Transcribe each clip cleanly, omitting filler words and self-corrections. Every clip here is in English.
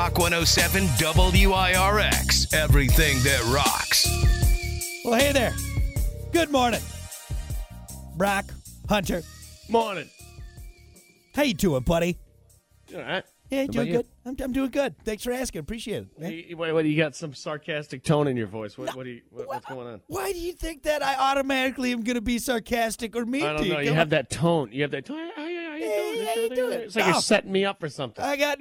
Rock 107 WIRX. Everything that rocks. Well, hey there. Good morning. Brock, Hunter. Morning. How you doing, buddy? All right. Yeah, How doing about good. I'm doing good. Thanks for asking. Appreciate it, man. What, you got some sarcastic tone in your voice. What's going on? Why do you think that I automatically am going to be sarcastic or mean I to don't you? know. You have that tone. How you doing? How you doing? It's like you're setting me up for something. just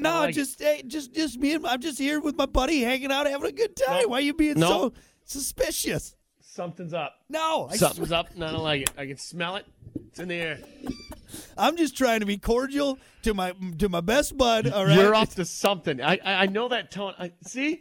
me and I'm just here with my buddy, hanging out, having a good time. No. Why are you being No. so suspicious? Something's up. No, Something's up. No, I don't like it. I can smell it. It's in the air. I'm just trying to be cordial to my best bud. All right, You're up to something. I know that tone. See,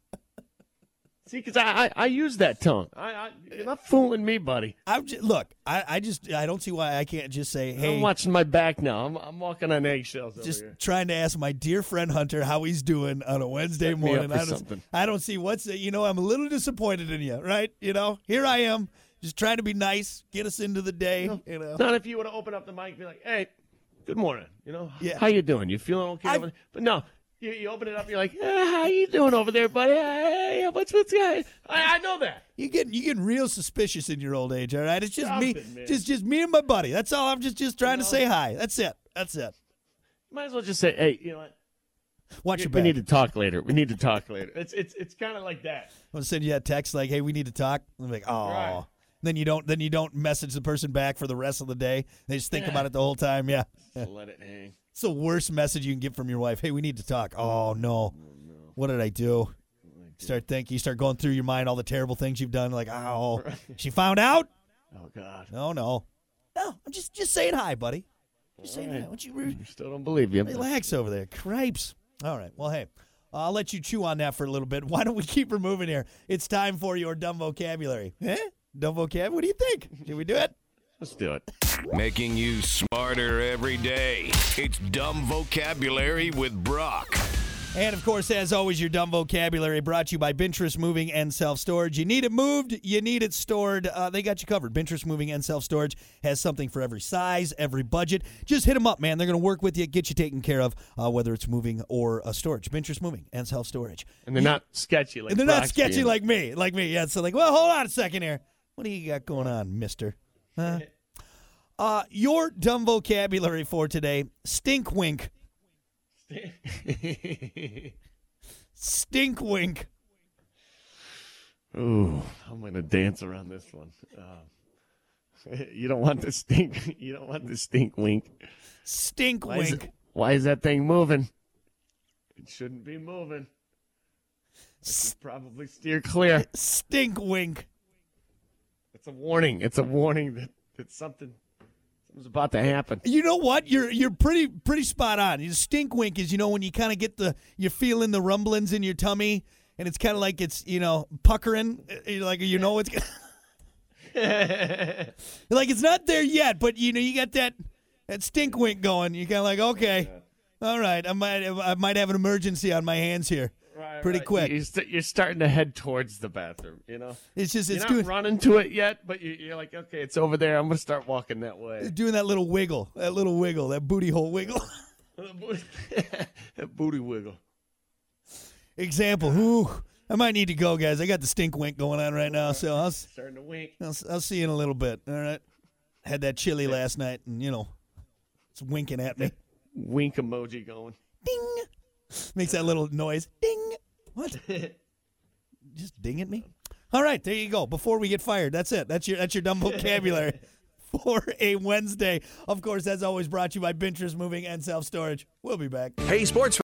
because I use that tone. You're not fooling me, buddy. I don't see why I can't just say, hey. I'm watching my back now. I'm walking on eggshells Just over here. trying to ask my dear friend Hunter how he's doing on a Wednesday Set me up morning. for something. I don't see I'm a little disappointed in you, right? Here I am, just trying to be nice, get us into the day. Not if you would have opened up the mic and be like, hey, good morning. Yeah. How you doing? You feeling okay? over there? But no, you open it up, you're like, how you doing over there, buddy? Hey, what's going? I know that. You getting real suspicious in your old age, all right? It's just Stop me, it, man. just me and my buddy. That's all. I'm just trying to say hi. That's it. Might as well just say, hey, you know what? Watch your We back. need to talk later. It's kind of like that. I'm gonna send you that text like, "Hey, we need to talk." I'm like, "Oh." Right. Then you don't message the person back for the rest of the day. They just think about it the whole time. Yeah. Let it hang. It's the worst message you can get from your wife. Hey, we need to talk. Oh no. What did I do? You start going through your mind all the terrible things you've done. Like, oh, she found out. Oh God. No. I'm just saying hi, buddy. Just saying hi. right. Why don't you Still don't believe you. relax over there? Cripes. All right. Well, hey, I'll let you chew on that for a little bit. Why don't we keep her moving here? It's time for your dumb vocabulary. Dumb vocab? What do you think? Should we do it? Let's do it. Making you smarter every day. It's Dumb Vocabulary with Brock. And, of course, as always, your dumb vocabulary brought to you by Binterest Moving and Self-Storage. You need it moved, you need it stored. They got you covered. Binterest Moving and Self-Storage has something for every size, every budget. Just hit them up, man. They're going to work with you, get you taken care of, whether it's moving or storage. Binterest Moving and Self-Storage. And they're not sketchy like And they're not Brock's sketchy being. like me. Yeah, so well, hold on a second here. What do you got going on, mister? Huh? Your dumb vocabulary for today, stink wink. Stink wink. Ooh, I'm gonna dance around this one. You don't want the stink. You don't want the stink wink. Stink wink. Why is that thing moving? It shouldn't be moving. I should probably steer clear. Stink wink. It's a warning. It's a warning that something's about to happen. You know what? You're pretty spot on. You stink wink is when you kind of get you're feeling the rumblings in your tummy, and it's kind of like it's puckering. You're like it's like it's not there yet, but you got that stink wink going. You're kind of like, okay, all right, I might have an emergency on my hands here. Pretty quick. You're starting to head towards the bathroom. It's just you're it's not doing running to it yet, but you're like, okay, it's over there. I'm gonna start walking that way. doing that little wiggle, that booty hole wiggle. That booty wiggle. Example. Ooh, I might need to go, guys. I got the stink wink going on right now, so Starting to wink. I'll see you in a little bit. All right. Had that chili last night, and it's winking at me. Wink emoji going. Ding. Makes that little noise. Ding. What? Just ding at me? All right, there you go. Before we get fired, that's it. That's your dumb vocabulary for a Wednesday. Of course, as always, brought to you by Binterest Moving and Self-Storage. We'll be back. Hey, sports